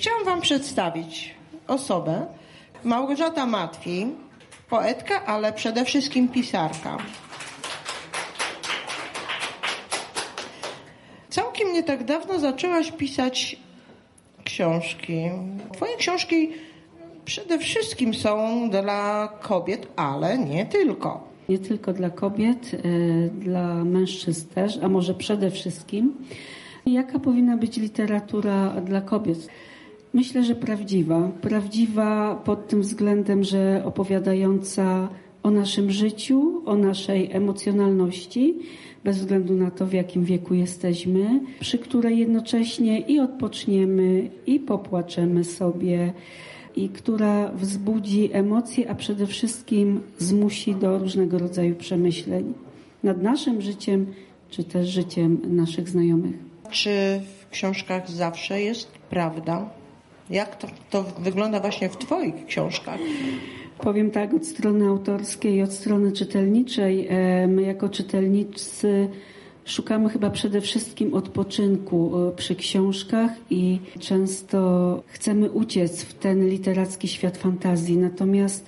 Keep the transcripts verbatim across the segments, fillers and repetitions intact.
chciałam wam przedstawić osobę. Małgorzata Matwi, poetka, ale przede wszystkim pisarka. Całkiem nie tak dawno zaczęłaś pisać książki. Twoje książki przede wszystkim są dla kobiet, ale nie tylko. Nie tylko dla kobiet, dla mężczyzn też, a może przede wszystkim. Jaka powinna być literatura dla kobiet? Myślę, że prawdziwa. Prawdziwa pod tym względem, że opowiadająca o naszym życiu, o naszej emocjonalności, bez względu na to, w jakim wieku jesteśmy, przy której jednocześnie i odpoczniemy, i popłaczemy sobie, i która wzbudzi emocje, a przede wszystkim zmusi do różnego rodzaju przemyśleń nad naszym życiem, czy też życiem naszych znajomych. Czy w książkach zawsze jest prawda? Jak to, to wygląda właśnie w twoich książkach? Powiem tak, od strony autorskiej, od strony czytelniczej. My jako czytelnicy szukamy chyba przede wszystkim odpoczynku przy książkach i często chcemy uciec w ten literacki świat fantazji. Natomiast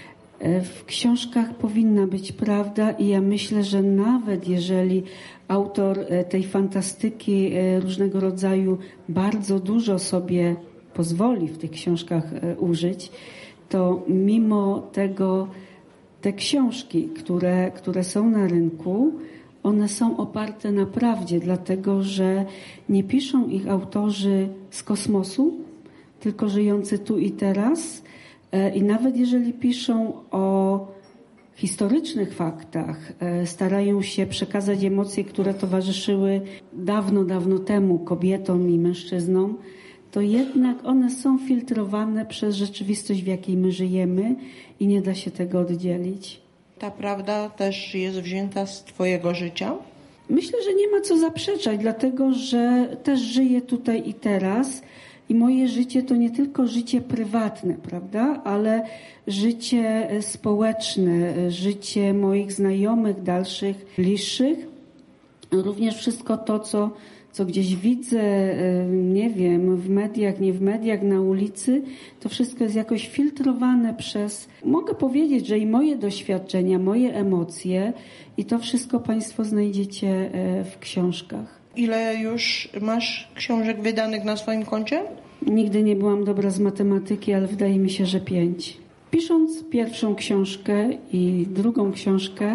w książkach powinna być prawda i ja myślę, że nawet jeżeli autor tej fantastyki różnego rodzaju bardzo dużo sobie pozwoli w tych książkach użyć, to mimo tego te książki, które, które są na rynku, one są oparte na prawdzie, dlatego że nie piszą ich autorzy z kosmosu, tylko żyjący tu i teraz. I nawet jeżeli piszą o historycznych faktach, starają się przekazać emocje, które towarzyszyły dawno, dawno temu kobietom i mężczyznom, to jednak one są filtrowane przez rzeczywistość, w jakiej my żyjemy i nie da się tego oddzielić. Ta prawda też jest wzięta z twojego życia? Myślę, że nie ma co zaprzeczać, dlatego że też żyję tutaj i teraz i moje życie to nie tylko życie prywatne, prawda, ale życie społeczne, życie moich znajomych, dalszych, bliższych. Również wszystko to, co co gdzieś widzę, nie wiem, w mediach, nie w mediach, na ulicy, to wszystko jest jakoś filtrowane przez, mogę powiedzieć, że i moje doświadczenia, moje emocje i to wszystko Państwo znajdziecie w książkach. Ile już masz książek wydanych na swoim koncie? Nigdy nie byłam dobra z matematyki, ale wydaje mi się, że pięć. Pisząc pierwszą książkę i drugą książkę,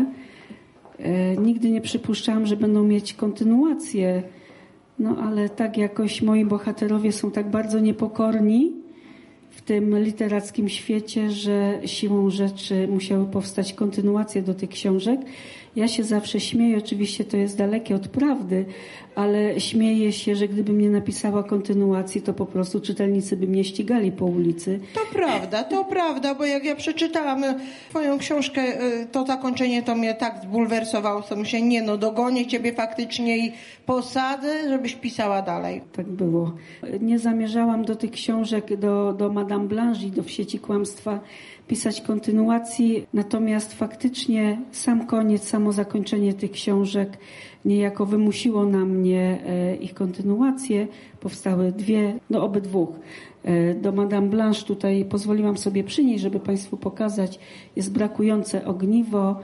nigdy nie przypuszczałam, że będą mieć kontynuację. No ale tak jakoś moi bohaterowie są tak bardzo niepokorni w tym literackim świecie, że siłą rzeczy musiały powstać kontynuacje do tych książek. Ja się zawsze śmieję, oczywiście to jest dalekie od prawdy, ale śmieję się, że gdybym nie napisała kontynuacji, to po prostu czytelnicy by mnie ścigali po ulicy. To prawda, to prawda, bo jak ja przeczytałam twoją książkę, to zakończenie to mnie tak zbulwersowało, to myślę, nie no, dogonię ciebie faktycznie i posadzę, żebyś pisała dalej. Tak było. Nie zamierzałam do tych książek, do, do Madame Blanche i do W sieci kłamstwa pisać kontynuacji, natomiast faktycznie sam koniec, samo zakończenie tych książek niejako wymusiło na mnie ich kontynuację. Powstały dwie, no obydwóch. Do Madame Blanche tutaj pozwoliłam sobie przynieść, żeby Państwu pokazać. Jest brakujące ogniwo,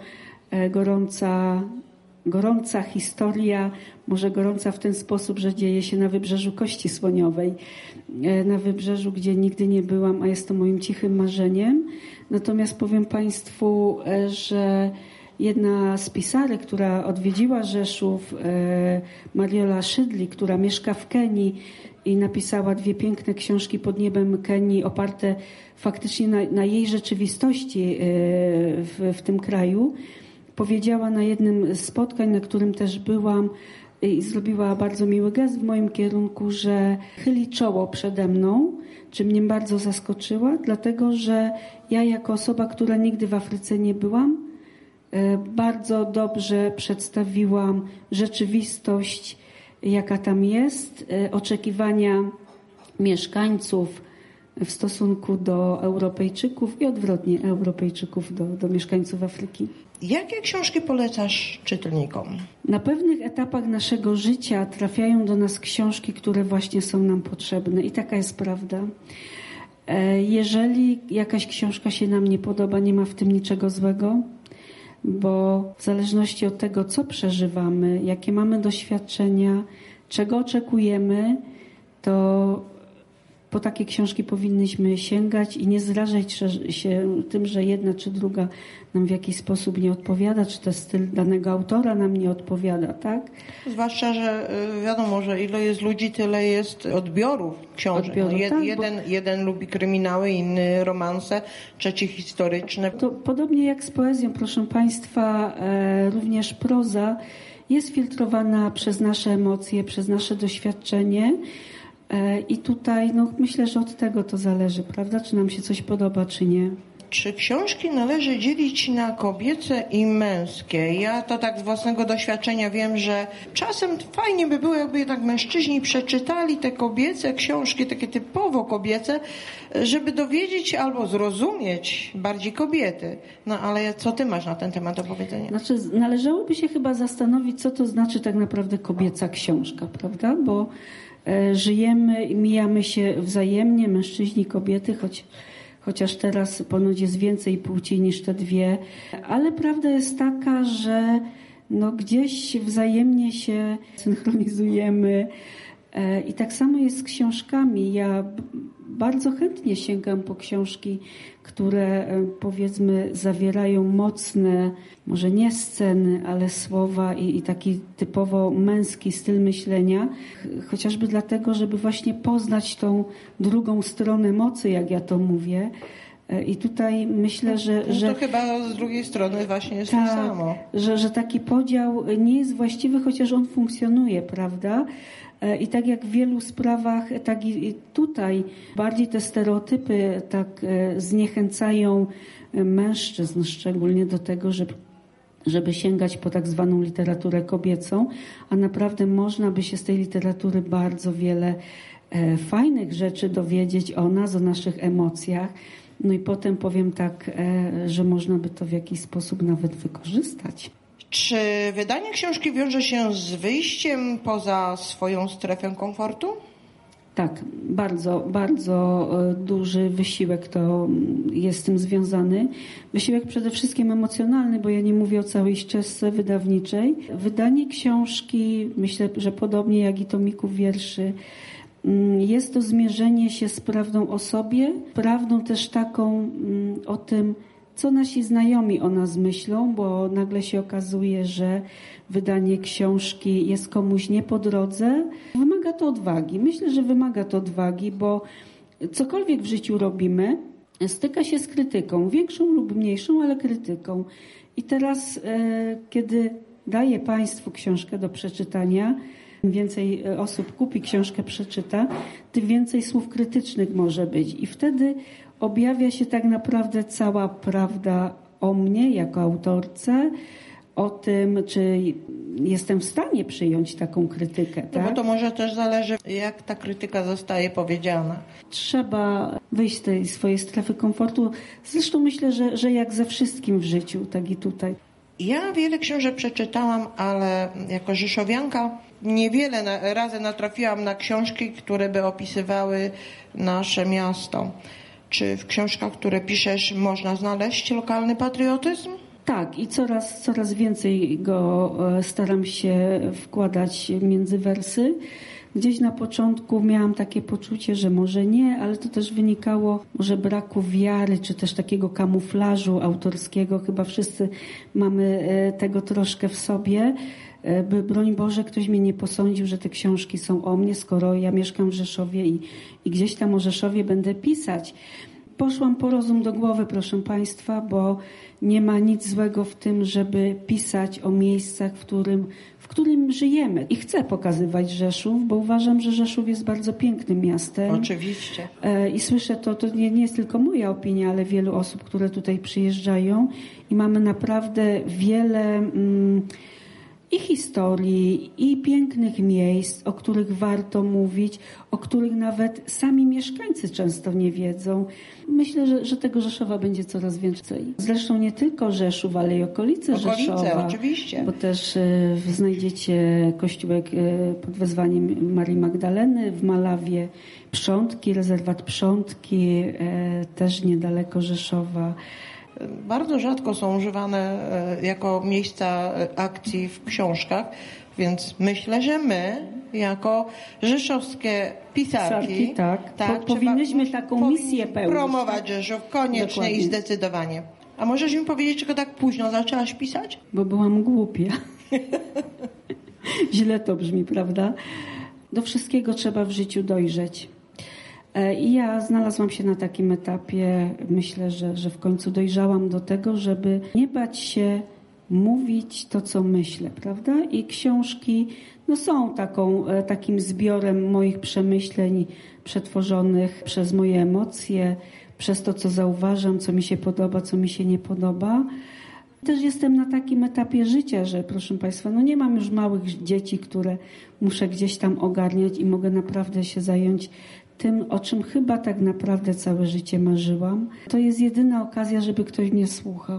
gorąca, gorąca historia, może gorąca w ten sposób, że dzieje się na wybrzeżu Kości Słoniowej. Na wybrzeżu, gdzie nigdy nie byłam, a jest to moim cichym marzeniem. Natomiast powiem Państwu, że jedna z pisarek, która odwiedziła Rzeszów, Mariola Szydli, która mieszka w Kenii i napisała dwie piękne książki pod niebem Kenii, oparte faktycznie na, na jej rzeczywistości w, w tym kraju, powiedziała na jednym z spotkań, na którym też byłam, i zrobiła bardzo miły gest w moim kierunku, że chyli czoło przede mną, czym mnie bardzo zaskoczyła, dlatego że ja jako osoba, która nigdy w Afryce nie byłam, bardzo dobrze przedstawiłam rzeczywistość, jaka tam jest, oczekiwania mieszkańców w stosunku do Europejczyków i odwrotnie Europejczyków do, do mieszkańców Afryki. Jakie książki polecasz czytelnikom? Na pewnych etapach naszego życia trafiają do nas książki, które właśnie są nam potrzebne i taka jest prawda. Jeżeli jakaś książka się nam nie podoba, nie ma w tym niczego złego, bo w zależności od tego, co przeżywamy, jakie mamy doświadczenia, czego oczekujemy, to po takie książki powinnyśmy sięgać i nie zrażać się tym, że jedna czy druga nam w jakiś sposób nie odpowiada, czy też styl danego autora nam nie odpowiada, tak? Zwłaszcza, że wiadomo, że ile jest ludzi, tyle jest odbiorów książek. Odbioru, Jed, tak, jeden, bo... jeden lubi kryminały, inny romanse, trzeci historyczne. To podobnie jak z poezją, proszę Państwa, e, również proza jest filtrowana przez nasze emocje, przez nasze doświadczenie. I tutaj no, myślę, że od tego to zależy, prawda? Czy nam się coś podoba, czy nie. Czy książki należy dzielić na kobiece i męskie? Ja to tak z własnego doświadczenia wiem, że czasem fajnie by było, jakby jednak mężczyźni przeczytali te kobiece książki, takie typowo kobiece, żeby dowiedzieć albo zrozumieć bardziej kobiety. No ale co ty masz na ten temat do powiedzenia? Znaczy, należałoby się chyba zastanowić, co to znaczy tak naprawdę kobieca książka, prawda? Bo żyjemy i mijamy się wzajemnie, mężczyźni, kobiety, choć, chociaż teraz ponoć jest więcej płci niż te dwie, ale prawda jest taka, że no gdzieś wzajemnie się synchronizujemy i tak samo jest z książkami. Ja bardzo chętnie sięgam po książki, które powiedzmy zawierają mocne, może nie sceny, ale słowa i, i taki typowo męski styl myślenia, chociażby dlatego, żeby właśnie poznać tą drugą stronę mocy, jak ja to mówię. I tutaj myślę, że... No że to chyba z drugiej strony właśnie jest ta, to samo. Że, że taki podział nie jest właściwy, chociaż on funkcjonuje, prawda? I tak jak w wielu sprawach, tak i tutaj bardziej te stereotypy tak zniechęcają mężczyzn szczególnie do tego, żeby, żeby sięgać po tak zwaną literaturę kobiecą, a naprawdę można by się z tej literatury bardzo wiele fajnych rzeczy dowiedzieć o nas, o naszych emocjach. No i potem powiem tak, że można by to w jakiś sposób nawet wykorzystać. Czy wydanie książki wiąże się z wyjściem poza swoją strefę komfortu? Tak, bardzo, bardzo duży wysiłek to jest z tym związany. Wysiłek przede wszystkim emocjonalny, bo ja nie mówię o całej ścieżce wydawniczej. Wydanie książki, myślę, że podobnie jak i tomików wierszy, jest to zmierzenie się z prawdą o sobie, prawdą też taką o tym, co nasi znajomi o nas myślą, bo nagle się okazuje, że wydanie książki jest komuś nie po drodze. Wymaga to odwagi. Myślę, że wymaga to odwagi, bo cokolwiek w życiu robimy, styka się z krytyką, większą lub mniejszą, ale krytyką. I teraz, e, kiedy daję Państwu książkę do przeczytania, im więcej osób kupi książkę, przeczyta, tym więcej słów krytycznych może być. I wtedy objawia się tak naprawdę cała prawda o mnie jako autorce, o tym, czy jestem w stanie przyjąć taką krytykę. Tak? No bo to może też zależy, jak ta krytyka zostaje powiedziana. Trzeba wyjść z tej swojej strefy komfortu. Zresztą myślę, że, że jak ze wszystkim w życiu, tak i tutaj. Ja wiele książek przeczytałam, ale jako rzeszowianka niewiele razy natrafiłam na książki, które by opisywały nasze miasto. Czy w książkach, które piszesz, można znaleźć lokalny patriotyzm? Tak, i coraz, coraz więcej go staram się wkładać między wersy. Gdzieś na początku miałam takie poczucie, że może nie, ale to też wynikało może braku wiary, czy też takiego kamuflażu autorskiego. Chyba wszyscy mamy tego troszkę w sobie. By, broń Boże, ktoś mnie nie posądził, że te książki są o mnie, skoro ja mieszkam w Rzeszowie i, i gdzieś tam o Rzeszowie będę pisać. Poszłam po rozum do głowy, proszę Państwa, bo nie ma nic złego w tym, żeby pisać o miejscach, w którym, w którym żyjemy. I chcę pokazywać Rzeszów, bo uważam, że Rzeszów jest bardzo pięknym miastem. Oczywiście. I słyszę to, to nie, nie jest tylko moja opinia, ale wielu osób, które tutaj przyjeżdżają i mamy naprawdę wiele... Mm, i historii, i pięknych miejsc, o których warto mówić, o których nawet sami mieszkańcy często nie wiedzą. Myślę, że, że tego Rzeszowa będzie coraz więcej. Zresztą nie tylko Rzeszów, ale i okolice, Okolice, Rzeszowa. oczywiście. Bo też y, znajdziecie kościółek y, pod wezwaniem Marii Magdaleny w Malawie, Przątki, rezerwat Przątki, y, też niedaleko Rzeszowa. Bardzo rzadko są używane jako miejsca akcji w książkach, więc myślę, że my, jako rzeszowskie pisarki, Pisarki, tak. tak Po, powinnyśmy trzeba, taką misję pełnić. Promować Rzeszów koniecznie. Dokładnie. I zdecydowanie. A możesz mi powiedzieć, czego tak późno zaczęłaś pisać? Bo byłam głupia. Źle to brzmi, prawda? Do wszystkiego trzeba w życiu dojrzeć. I ja znalazłam się na takim etapie, myślę, że, że w końcu dojrzałam do tego, żeby nie bać się mówić to, co myślę, prawda? I książki no, są taką, takim zbiorem moich przemyśleń przetworzonych przez moje emocje, przez to, co zauważam, co mi się podoba, co mi się nie podoba. Też jestem na takim etapie życia, że proszę Państwa, no nie mam już małych dzieci, które muszę gdzieś tam ogarniać i mogę naprawdę się zająć tym, o czym chyba tak naprawdę całe życie marzyłam. To jest jedyna okazja, żeby ktoś mnie słuchał.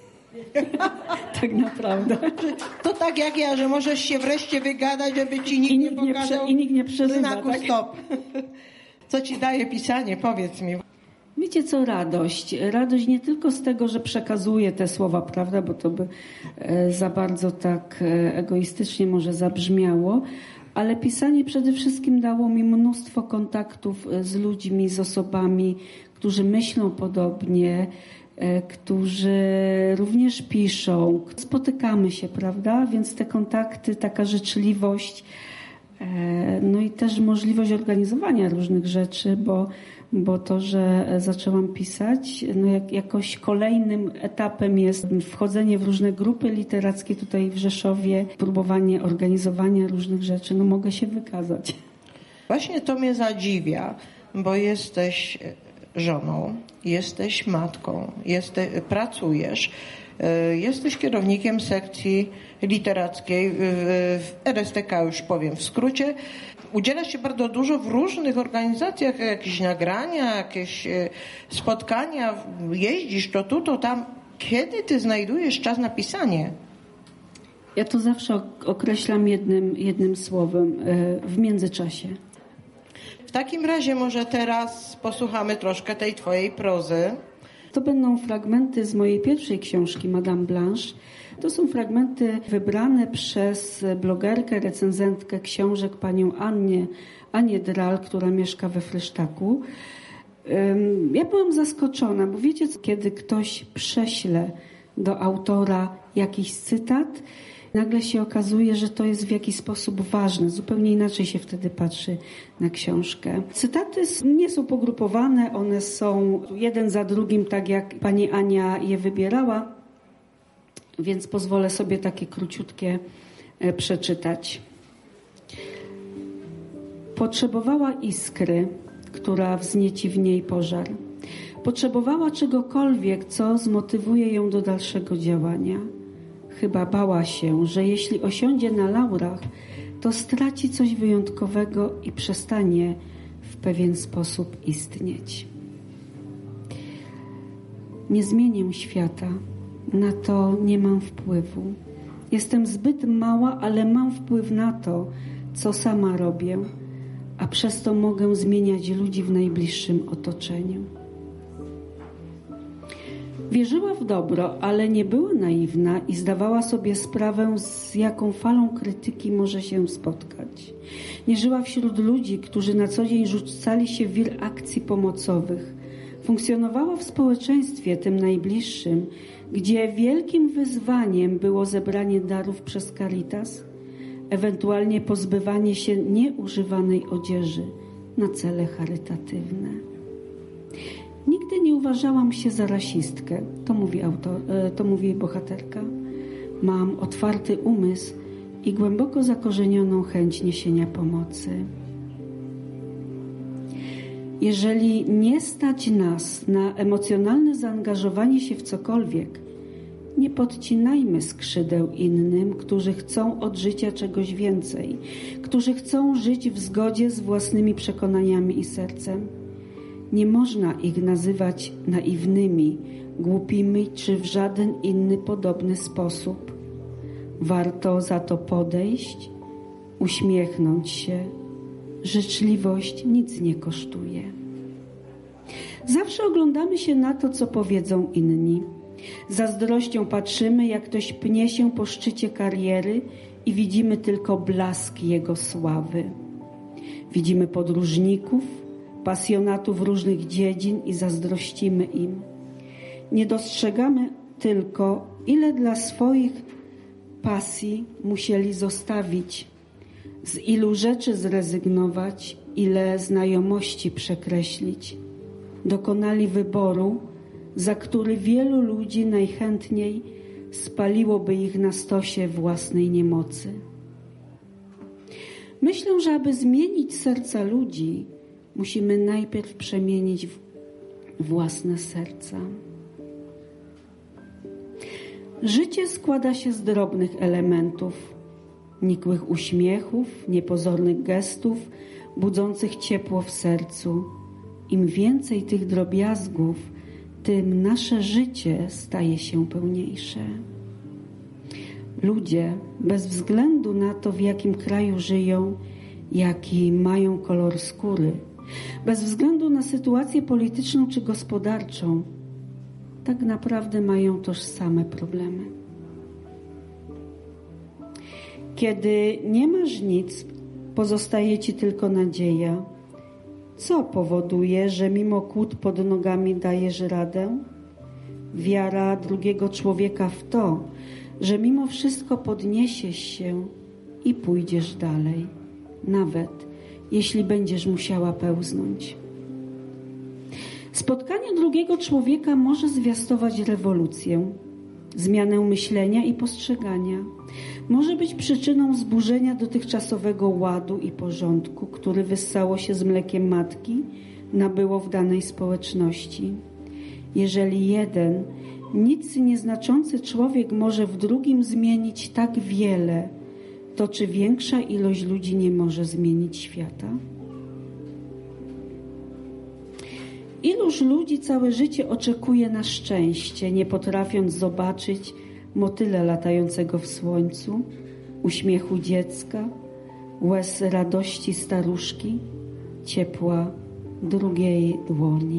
Tak naprawdę. To tak jak ja, że możesz się wreszcie wygadać, żeby ci nikt, I nikt nie pokazał nie prze, i nikt nie przerywa, znaku tak? stop. Co ci daje pisanie? Powiedz mi. Wiecie co, radość. Radość nie tylko z tego, że przekazuję te słowa, prawda, bo to by za bardzo tak egoistycznie może zabrzmiało, ale pisanie przede wszystkim dało mi mnóstwo kontaktów z ludźmi, z osobami, którzy myślą podobnie, którzy również piszą. Spotykamy się, prawda? Więc te kontakty, taka życzliwość, no i też możliwość organizowania różnych rzeczy, bo, bo to, że zaczęłam pisać, no jak, jakoś kolejnym etapem jest wchodzenie w różne grupy literackie tutaj w Rzeszowie, próbowanie organizowania różnych rzeczy. No mogę się wykazać. Właśnie to mnie zadziwia, bo jesteś żoną, jesteś matką, jesteś, pracujesz, jesteś kierownikiem sekcji literackiej w R S T K, już powiem w skrócie. Udzielasz się bardzo dużo w różnych organizacjach, jakieś nagrania, jakieś spotkania, jeździsz to tu, to tam. Kiedy ty znajdujesz czas na pisanie? Ja to zawsze określam jednym, jednym słowem, w międzyczasie. W takim razie może teraz posłuchamy troszkę tej twojej prozy. To będą fragmenty z mojej pierwszej książki, Madame Blanche. To są fragmenty wybrane przez blogerkę, recenzentkę książek, panią Annę, Anię Dral, która mieszka we Fresztaku. Ja byłam zaskoczona, bo wiecie, kiedy ktoś prześle do autora jakiś cytat, nagle się okazuje, że to jest w jakiś sposób ważne. Zupełnie inaczej się wtedy patrzy na książkę. Cytaty nie są pogrupowane, one są jeden za drugim, tak jak pani Ania je wybierała, więc pozwolę sobie takie króciutkie przeczytać. Potrzebowała iskry, która wznieci w niej pożar. Potrzebowała czegokolwiek, co zmotywuje ją do dalszego działania. Chyba bała się, że jeśli osiądzie na laurach, to straci coś wyjątkowego i przestanie w pewien sposób istnieć. Nie zmienię świata, na to nie mam wpływu. Jestem zbyt mała, ale mam wpływ na to, co sama robię, a przez to mogę zmieniać ludzi w najbliższym otoczeniu. Wierzyła w dobro, ale nie była naiwna i zdawała sobie sprawę, z jaką falą krytyki może się spotkać. Nie żyła wśród ludzi, którzy na co dzień rzucali się w wir akcji pomocowych. Funkcjonowała w społeczeństwie tym najbliższym, gdzie wielkim wyzwaniem było zebranie darów przez Caritas, ewentualnie pozbywanie się nieużywanej odzieży na cele charytatywne. Nigdy nie uważałam się za rasistkę, to mówi, autor, to mówi bohaterka. Mam otwarty umysł i głęboko zakorzenioną chęć niesienia pomocy. Jeżeli nie stać nas na emocjonalne zaangażowanie się w cokolwiek, Nie podcinajmy skrzydeł innym, którzy chcą od życia czegoś więcej, którzy chcą żyć w zgodzie z własnymi przekonaniami i sercem. Nie można ich nazywać naiwnymi, głupimi czy w żaden inny podobny sposób. Warto za to podejść, uśmiechnąć się. Życzliwość nic nie kosztuje. Zawsze oglądamy się na to, co powiedzą inni. Zazdrością patrzymy, jak ktoś pnie się po szczycie kariery i widzimy tylko blask jego sławy. Widzimy podróżników, pasjonatów różnych dziedzin i zazdrościmy im. Nie dostrzegamy tylko, ile dla swoich pasji musieli zostawić, z ilu rzeczy zrezygnować, ile znajomości przekreślić. Dokonali wyboru, za który wielu ludzi najchętniej spaliłoby ich na stosie własnej niemocy. Myślę, że aby zmienić serca ludzi, musimy najpierw przemienić własne serca. Życie składa się z drobnych elementów, nikłych uśmiechów, niepozornych gestów, budzących ciepło w sercu. Im więcej tych drobiazgów, tym nasze życie staje się pełniejsze. Ludzie, bez względu na to, w jakim kraju żyją, jaki mają kolor skóry, bez względu na sytuację polityczną czy gospodarczą, tak naprawdę mają tożsame problemy. Kiedy nie masz nic, pozostaje ci tylko nadzieja. Co powoduje, że mimo kłód pod nogami dajesz radę? Wiara drugiego człowieka w to, że mimo wszystko podniesiesz się i pójdziesz dalej, nawet jeśli będziesz musiała pełznąć. Spotkanie drugiego człowieka może zwiastować rewolucję, zmianę myślenia i postrzegania. Może być przyczyną zburzenia dotychczasowego ładu i porządku, który wyssało się z mlekiem matki, nabyło w danej społeczności. Jeżeli jeden, nic nieznaczący człowiek może w drugim zmienić tak wiele, to czy większa ilość ludzi nie może zmienić świata? Iluż ludzi całe życie oczekuje na szczęście, nie potrafiąc zobaczyć motyle latającego w słońcu, uśmiechu dziecka, łez radości staruszki, ciepła drugiej dłoni.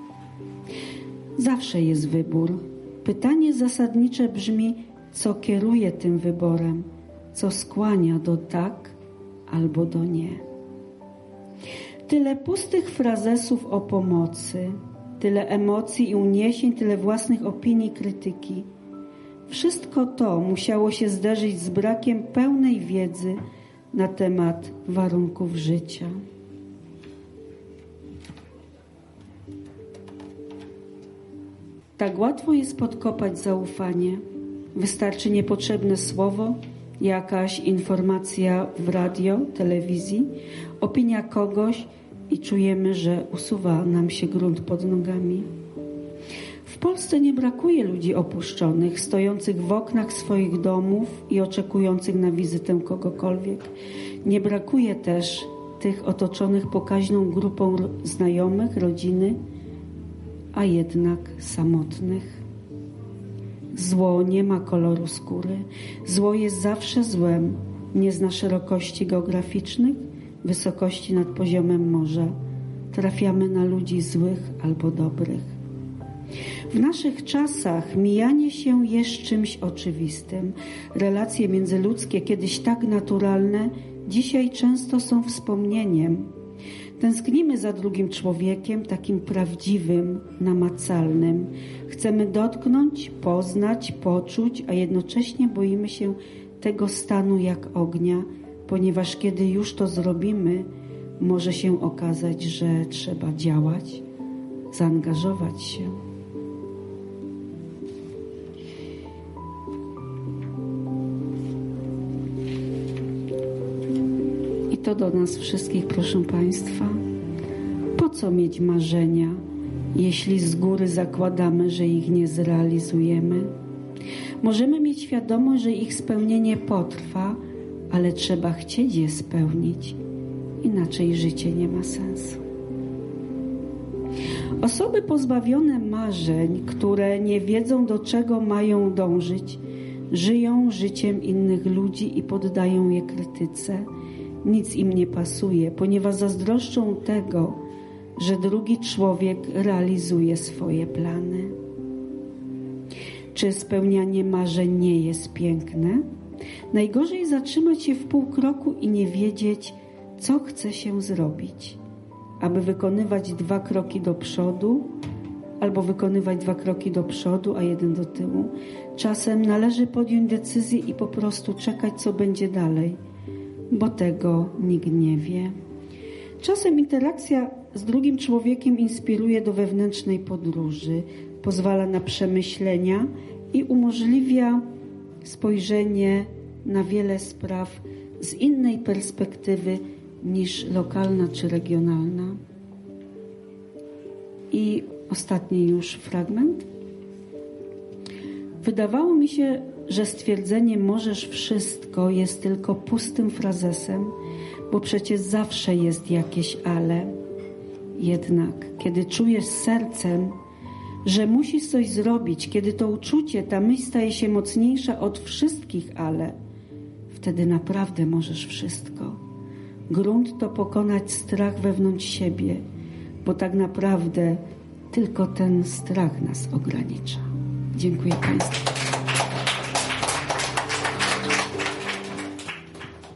Zawsze jest wybór. Pytanie zasadnicze brzmi, co kieruje tym wyborem, co skłania do tak albo do nie. Tyle pustych frazesów o pomocy, tyle emocji i uniesień, tyle własnych opinii i krytyki. Wszystko to musiało się zderzyć z brakiem pełnej wiedzy na temat warunków życia. Tak łatwo jest podkopać zaufanie. Wystarczy niepotrzebne słowo, jakaś informacja w radio, telewizji, opinia kogoś i czujemy, że usuwa nam się grunt pod nogami. W Polsce nie brakuje ludzi opuszczonych, stojących w oknach swoich domów i oczekujących na wizytę kogokolwiek. Nie brakuje też tych otoczonych pokaźną grupą znajomych, rodziny, a jednak samotnych. Zło nie ma koloru skóry. Zło jest zawsze złem. Nie zna szerokości geograficznych, wysokości nad poziomem morza. Trafiamy na ludzi złych albo dobrych. W naszych czasach mijanie się jest czymś oczywistym. Relacje międzyludzkie, kiedyś tak naturalne, dzisiaj często są wspomnieniem. Tęsknimy za drugim człowiekiem, takim prawdziwym, namacalnym. Chcemy dotknąć, poznać, poczuć, a jednocześnie boimy się tego stanu jak ognia, ponieważ kiedy już to zrobimy, może się okazać, że trzeba działać, zaangażować się. To do nas wszystkich, proszę Państwa. Po co mieć marzenia, jeśli z góry zakładamy, że ich nie zrealizujemy? Możemy mieć świadomość, że ich spełnienie potrwa, ale trzeba chcieć je spełnić. Inaczej życie nie ma sensu. Osoby pozbawione marzeń, które nie wiedzą, do czego mają dążyć, żyją życiem innych ludzi i poddają je krytyce. Nic im nie pasuje, ponieważ zazdroszczą tego, że drugi człowiek realizuje swoje plany. Czy spełnianie marzeń nie jest piękne? Najgorzej zatrzymać się w pół kroku i nie wiedzieć, co chce się zrobić. Aby wykonywać dwa kroki do przodu, albo wykonywać dwa kroki do przodu, a jeden do tyłu. Czasem należy podjąć decyzję i po prostu czekać, co będzie dalej, bo tego nikt nie wie. Czasem interakcja z drugim człowiekiem inspiruje do wewnętrznej podróży, pozwala na przemyślenia i umożliwia spojrzenie na wiele spraw z innej perspektywy niż lokalna czy regionalna. I ostatni już fragment. Wydawało mi się, że stwierdzenie możesz wszystko jest tylko pustym frazesem, bo przecież zawsze jest jakieś ale. Jednak kiedy czujesz sercem, że musisz coś zrobić, kiedy to uczucie, ta myśl staje się mocniejsza od wszystkich ale, wtedy naprawdę możesz wszystko. Grunt to pokonać strach wewnątrz siebie, bo tak naprawdę tylko ten strach nas ogranicza. Dziękuję Państwu.